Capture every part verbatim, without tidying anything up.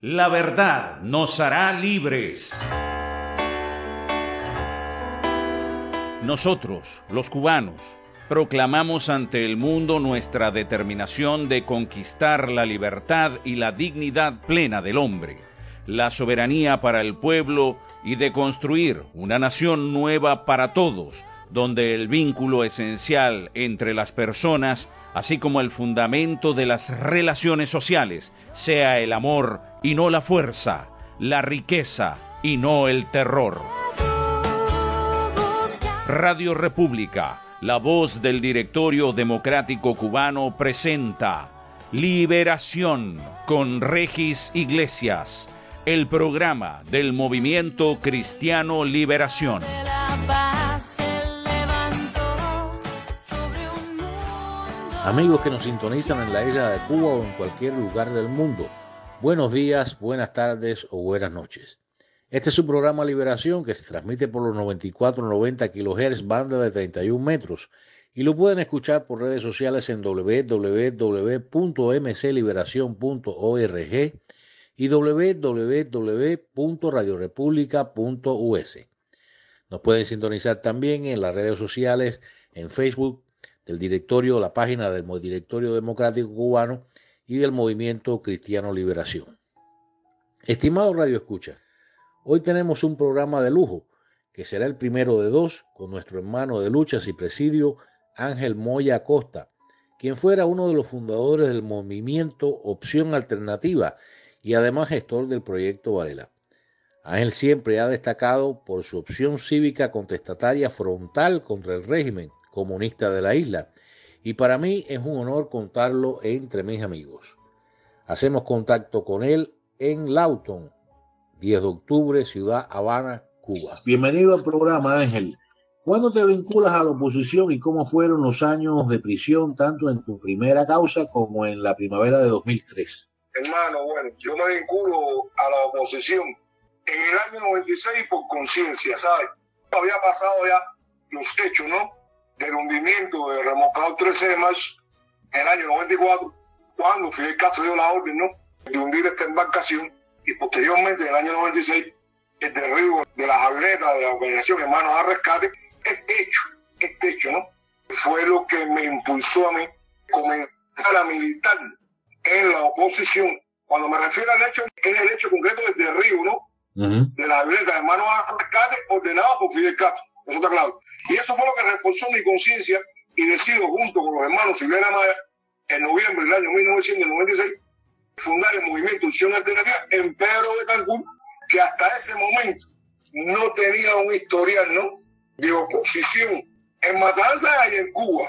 La verdad nos hará libres. Nosotros, los cubanos, proclamamos ante el mundo nuestra determinación de conquistar la libertad y la dignidad plena del hombre, la soberanía para el pueblo y de construir una nación nueva para todos, donde el vínculo esencial entre las personas, así como el fundamento de las relaciones sociales, sea el amor y no la fuerza, la riqueza y no el terror. Radio República, la voz del Directorio Democrático Cubano, presenta Liberación con Regis Iglesias, el programa del Movimiento Cristiano Liberación. Amigos que nos sintonizan en la isla de Cuba o en cualquier lugar del mundo, buenos días, buenas tardes o buenas noches. Este es su programa Liberación, que se transmite por los noventa y cuatro noventa kilohertz, banda de treinta y un metros, y lo pueden escuchar por redes sociales en doble u doble u doble u punto m c liberación punto org y doble u doble u doble u punto radio república punto u s. Nos pueden sintonizar también en las redes sociales, en Facebook, del directorio, la página del Directorio Democrático Cubano y del Movimiento Cristiano Liberación. Estimado Radio Escucha, hoy tenemos un programa de lujo que será el primero de dos con nuestro hermano de luchas y presidio Ángel Moya Acosta, quien fuera uno de los fundadores del movimiento Opción Alternativa y además gestor del proyecto Varela. Ángel siempre ha destacado por su opción cívica contestataria frontal contra el régimen comunista de la isla, y para mí es un honor contarlo entre mis amigos. Hacemos contacto con él en Lawton, diez de octubre, Ciudad Habana, Cuba. Bienvenido al programa, Ángel. ¿Cuándo te vinculas a la oposición y cómo fueron los años de prisión, tanto en tu primera causa como en la primavera de dos mil tres? Hermano, bueno, yo me vinculo a la oposición en el año noventa y seis por conciencia, ¿sabes? Había pasado ya los hechos, ¿no?, del hundimiento del remolcador trece de marzo en el año noventa y cuatro, cuando Fidel Castro dio la orden, ¿no?, de hundir esta embarcación, y posteriormente en el año noventa y seis el derribo de las avionetas de la organización Hermanos al Rescate. Este hecho, este hecho, ¿no?, fue lo que me impulsó a mí comenzar a militar en la oposición. Cuando me refiero al hecho, es el hecho concreto del derribo, ¿no?, uh-huh. de las avionetas de Hermanos al Rescate ordenado por Fidel Castro. Eso está claro. Y eso fue lo que reforzó mi conciencia, y decido, junto con los hermanos Silvera Maya, en noviembre del año mil novecientos noventa y seis, fundar el movimiento Opción Alternativa en Pedro de Cancún, que hasta ese momento no tenía un historial, ¿no?, de oposición en Matanzas y en Cuba.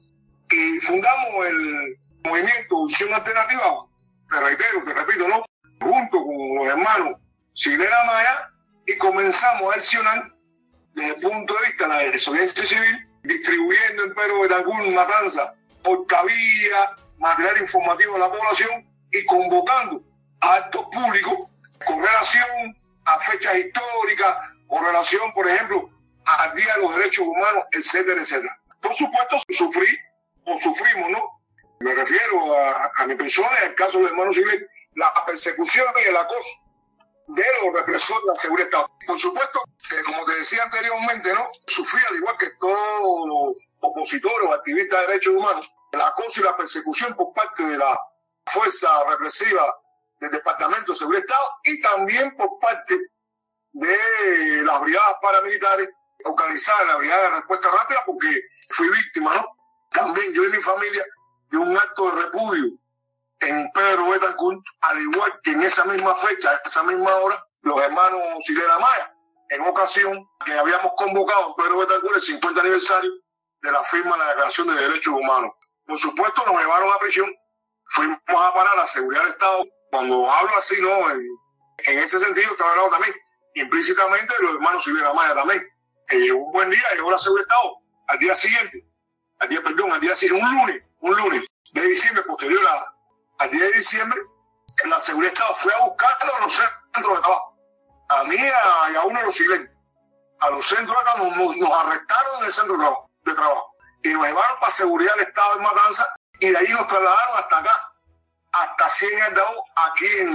Y fundamos el movimiento Opción Alternativa, te reitero, te repito, ¿no?, junto con los hermanos Silvera Maya, y comenzamos a accionar desde el punto de vista de la desobediencia civil, distribuyendo en Pedro de Cancún, Matanzas, portavía, material informativo a la población, y convocando a actos públicos con relación a fechas históricas, con relación, por ejemplo, al Día de los Derechos Humanos, etcétera, etcétera. Por supuesto, sufrí o sufrimos, ¿no?, me refiero a, a mi persona, en el caso de los hermanos civiles, la persecución y el acoso de los represores de la seguridad del Estado. Por supuesto, eh, como te decía anteriormente, ¿no?, sufrí, al igual que todos los opositores o activistas de derechos humanos, el acoso y la persecución por parte de la fuerza represiva del Departamento de Seguridad del Estado, y también por parte de las brigadas paramilitares organizadas, la Brigada de Respuesta Rápida, porque fui víctima, ¿no?, también yo y mi familia, de un acto de repudio en Pedro de Cancún, al igual que en esa misma fecha, a esa misma hora, los hermanos Silvera Maya, en ocasión que habíamos convocado en Pedro de Cancún el cincuenta aniversario de la firma de la Declaración de Derechos Humanos. Por supuesto, nos llevaron a prisión, fuimos a parar a la seguridad del Estado. Cuando hablo así, ¿no?, en, en ese sentido, está hablando también implícitamente de los hermanos Silvera Maya también. Que llegó un buen día, llegó la seguridad del Estado, al día siguiente, al día, perdón, al día siguiente, un lunes, un lunes de diciembre, posterior a al día de diciembre, la seguridad del Estado fue a buscarlo a los centros de trabajo, a mí a, y a uno de los civiles, a los centros de trabajo, nos, nos arrestaron en el centro de trabajo, de trabajo y nos llevaron para seguridad del Estado en Matanzas, y de ahí nos trasladaron hasta acá, hasta Cien Aldao, aquí en,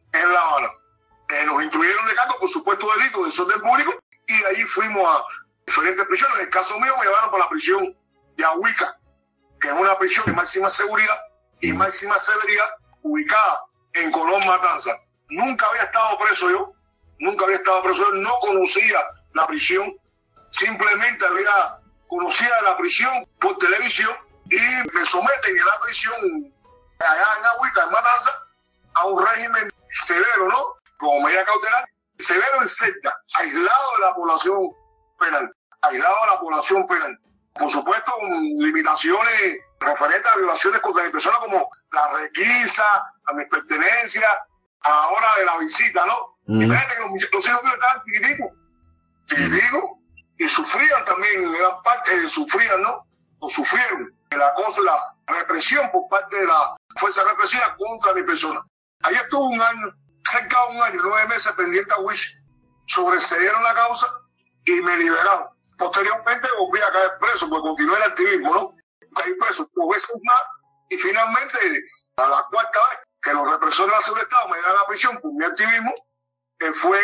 en La Habana. Eh, nos instruyeron de cargo, por supuesto, delito de desorden público, y de allí fuimos a diferentes prisiones. En el caso mío me llevaron para la prisión de Ahuica, que es una prisión de máxima seguridad y máxima severidad, ubicada en Colón, Matanza. Nunca había estado preso yo, nunca había estado preso yo, no conocía la prisión, simplemente había conocía la prisión por televisión, y me someten en la prisión allá en Ahuica, en Matanza, a un régimen severo, ¿no? Como medida cautelar, severo en celda, aislado de la población penal, aislado de la población penal. Por supuesto, con limitaciones referentes a violaciones contra mi persona, como la requisa, a mis pertenencias, a la hora de la visita, ¿no? Mm. Imagínate que los, los hijos míos estaban chiquiticos, chiquiticos, y sufrían también, eran parte, sufrían, ¿no? O sufrieron el acoso y la represión por parte de la fuerza represiva contra mi persona. Ahí estuvo un año, cerca de un año, nueve meses pendiente a juicio. Sobreseyeron la causa y me liberaron. Posteriormente volví a caer preso, porque continué el activismo, ¿no? Caí preso dos veces más, y finalmente, a la cuarta vez que los represores de la seguridad del Estado me dieron a la prisión por mi activismo, que fue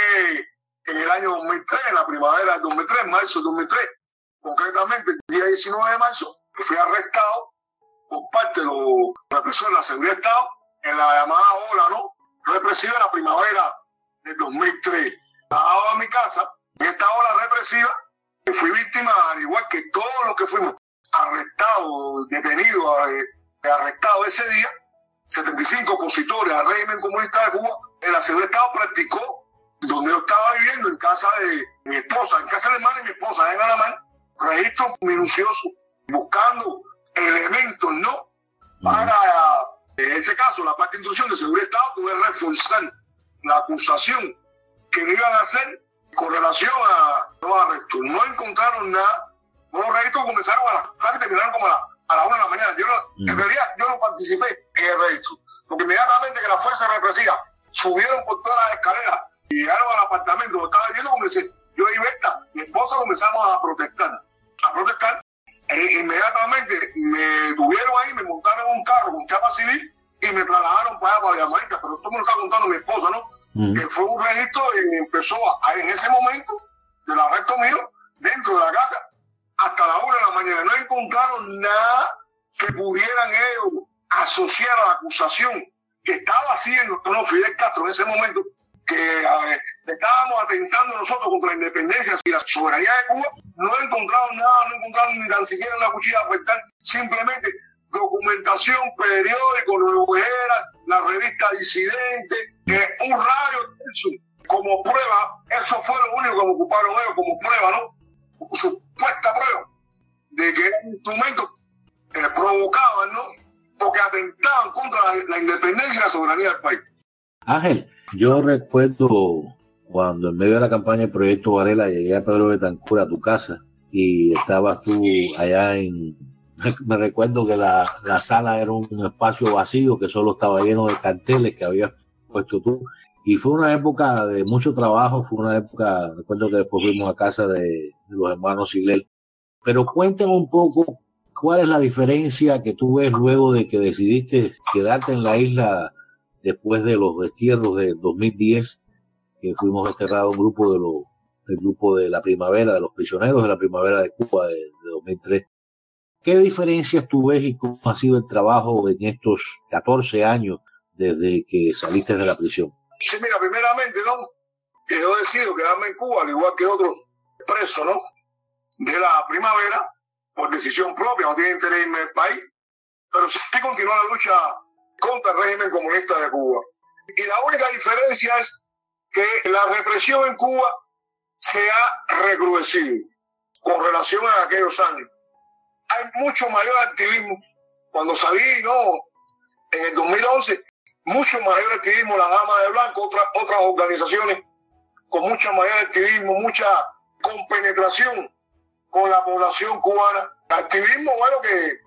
en el año dos mil tres, en la primavera del dos mil tres, marzo del dos mil tres, concretamente el día diecinueve de marzo, fui arrestado por parte de los represores de la seguridad del Estado en la llamada ola, ¿no? represiva en la primavera del dos mil tres. Estaba en mi casa, en esta ola represiva, que fui víctima, al igual que todos los que fuimos arrestados, detenidos, eh, arrestados ese día, setenta y cinco opositores al régimen comunista de Cuba. La seguridad del Estado practicó donde yo estaba viviendo, en casa de mi esposa, en casa de mi hermana y mi esposa, en Alamán, registros minuciosos, buscando elementos, ¿no? Para, en ese caso, la parte de instrucción de seguridad del Estado poder reforzar la acusación que me iban a hacer con relación a los arrestos. No encontraron nada. Los registros comenzaron a las tarde y terminaron como a, la, a las una de la mañana. Yo no, mm. En realidad, yo no participé en el registro, porque inmediatamente que la fuerza represiva subieron por todas las escaleras y llegaron al apartamento donde estaba viviendo, comencé, yo y Berta, mi esposa, comenzamos a protestar. A protestar. E inmediatamente me tuvieron ahí, me montaron en un carro con chapa civil y me trasladaron para allá, para Villamarita. Pero esto me lo está contando mi esposa, ¿no? Mm. Que fue un registro que empezó a, en ese momento del arresto mío, dentro de la casa, hasta la una de la mañana. No encontraron nada que pudieran ellos asociar a la acusación que estaba haciendo, no, Fidel Castro en ese momento, que ver, estábamos atentando nosotros contra la independencia y la soberanía de Cuba. No encontraron nada, no encontraron ni tan siquiera una cuchilla afectada, simplemente documentación, periódico, Nuevo Era, la revista Disidente, eh, un radio, eso, como prueba. Eso fue lo único que me ocuparon ellos como prueba, ¿no? Supuesta prueba de que eran instrumentos eh, provocaban, ¿no? Porque atentaban contra la, la independencia y la soberanía del país. Ángel, yo recuerdo cuando en medio de la campaña del Proyecto Varela llegué a Pedro Betancur a tu casa y estabas tú allá en... Me recuerdo que la, la sala era un espacio vacío que solo estaba lleno de carteles que habías puesto tú, y fue una época de mucho trabajo, fue una época, recuerdo que después fuimos a casa de, de los hermanos Siglel. Pero cuéntame un poco cuál es la diferencia que tú ves luego de que decidiste quedarte en la isla después de los destierros de dos mil diez, que fuimos desterrados un grupo de los, del grupo de la primavera, de los prisioneros de la primavera de Cuba de, de dos mil tres. ¿Qué diferencias tú ves y cómo ha sido el trabajo en estos catorce años desde que saliste de la prisión? Sí, mira, primeramente, ¿no? Que yo decido quedarme en Cuba, al igual que otros presos, ¿no? De la primavera, por decisión propia, no tiene interés en el país, pero sí continúa la lucha contra el régimen comunista de Cuba. Y la única diferencia es que la represión en Cuba se ha recrudecido con relación a aquellos años. Hay mucho mayor activismo. Cuando salí, no, en el dos mil once, mucho mayor activismo, la Dama de Blanco, otra, otras organizaciones con mucho mayor activismo, mucha compenetración con la población cubana. Activismo, bueno, que,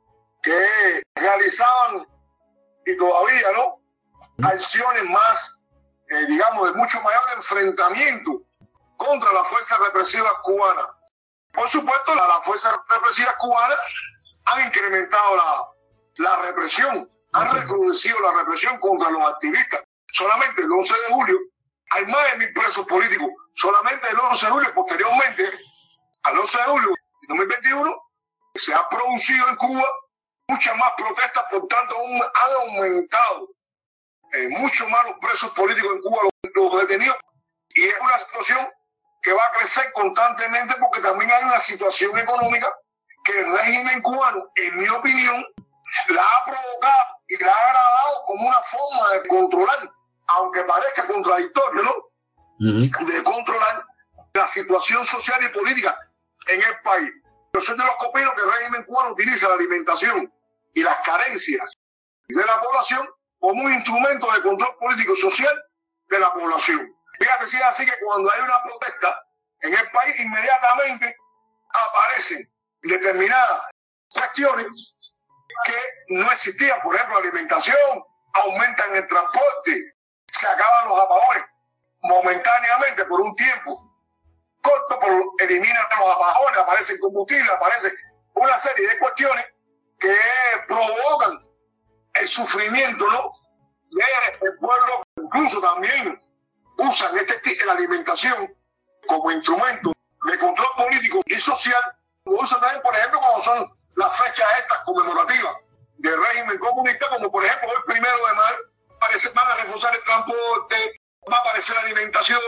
que realizaban y todavía, ¿no? Acciones más, eh, digamos, de mucho mayor enfrentamiento contra las fuerzas represivas cubanas. Por supuesto, las la fuerzas represivas cubanas han incrementado la, la represión, han recrudecido la represión contra los activistas, Solamente el once de julio hay más de mil presos políticos. Solamente el once de julio, posteriormente al once de julio de dos mil veintiuno, se ha producido en Cuba muchas más protestas, por tanto un, han aumentado eh, mucho más los presos políticos en Cuba, los, los detenidos, y es una situación que va a crecer constantemente porque también hay una situación económica que el régimen cubano, en mi opinión, la ha provocado y la ha agradado como una forma de controlar, aunque parezca contradictorio, ¿no? Uh-huh. De controlar la situación social y política en el país. Yo soy de los que opino que el régimen cubano utiliza la alimentación y las carencias de la población como un instrumento de control político y social de la población. Fíjate, si es así que cuando hay una protesta en el país, inmediatamente aparecen determinadas cuestiones que no existían. Por ejemplo, alimentación, aumentan el transporte, se acaban los apagones momentáneamente por un tiempo corto, pero eliminan los apagones, aparece el combustible, aparece una serie de cuestiones que provocan el sufrimiento, ¿no?, del pueblo. Incluso también usan este, la alimentación como instrumento de control político y social. Lo usan también, por ejemplo, cuando son las fechas estas conmemorativas del régimen comunista, como por ejemplo el primero de mayo, parece, van a reforzar el transporte, va a aparecer la alimentación,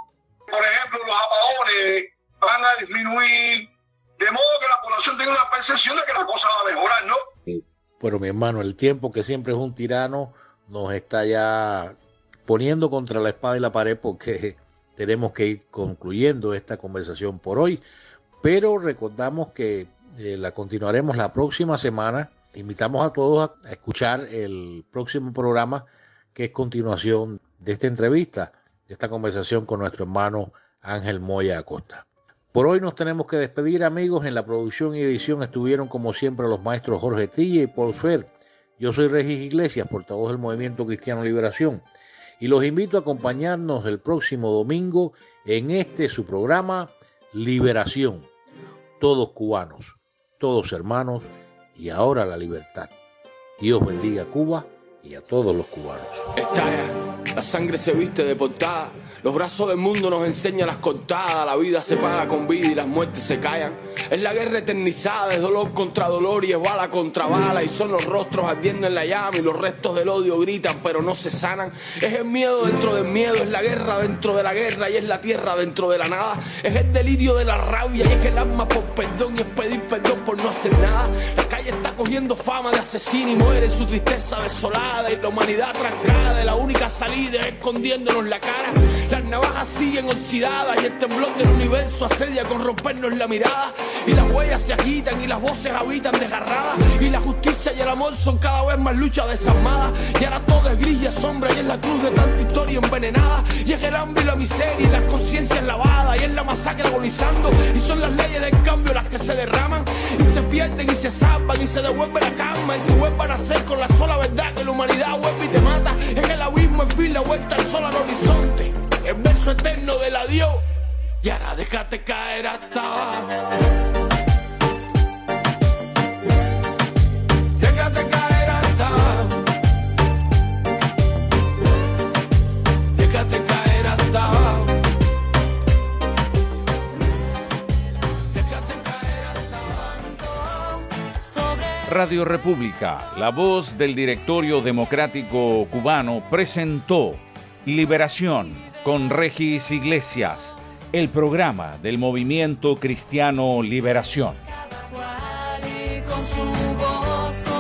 por ejemplo, los apagones van a disminuir, de modo que la población tenga una percepción de que la cosa va a mejorar, ¿no? Pero mi hermano, el tiempo, que siempre es un tirano, nos está ya poniendo contra la espada y la pared, porque tenemos que ir concluyendo esta conversación por hoy, pero recordamos que eh, la continuaremos la próxima semana. Invitamos a todos a escuchar el próximo programa, que es continuación de esta entrevista, de esta conversación con nuestro hermano Ángel Moya Acosta. Por hoy nos tenemos que despedir, amigos. En la producción y edición estuvieron, como siempre, los maestros Jorge Trilla y Paul Fer. Yo soy Regis Iglesias, portavoz del Movimiento Cristiano Liberación, y los invito a acompañarnos el próximo domingo en este su programa Liberación. Todos cubanos, todos hermanos, y ahora la libertad. Dios bendiga a Cuba y a todos los cubanos. Estalla, la sangre se viste de portada, los brazos del mundo nos enseñan las cortadas, la vida se paga con vida y las muertes se callan. Es la guerra eternizada, es dolor contra dolor y es bala contra bala, y son los rostros ardiendo en la llama y los restos del odio gritan pero no se sanan. Es el miedo dentro del miedo, es la guerra dentro de la guerra y es la tierra dentro de la nada. Es el delirio de la rabia y es el alma por perdón y es pedir perdón por no hacer nada. La calle está cogiendo fama de asesino y muere en su tristeza desolada, y la humanidad trancada de la única salida es escondiéndonos la cara. Las navajas siguen oxidadas y el temblor del universo asedia con rompernos la mirada, y las huellas se agitan y las voces habitan desgarradas, y la justicia y el amor son cada vez más luchas desarmadas, y ahora todo es gris y es sombra y es la cruz de tanta historia envenenada, y es el hambre y la miseria y las conciencias lavadas, y es la masacre agonizando, y son las leyes del cambio las que se derraman y se pierden y se salvan y se devuelve la calma y se vuelvan a hacer con la sola verdad que la humanidad vuelve y te mata. Es el abismo, en fin, la vuelta al sol al horizonte, el beso eterno del adiós, y ahora déjate caer hasta abajo. Déjate caer hasta abajo. Déjate caer hasta abajo. Déjate caer hasta abajo. Radio República, la voz del Directorio Democrático Cubano, presentó Liberación con Regis Iglesias, el programa del Movimiento Cristiano Liberación. Cada cual y con su voz.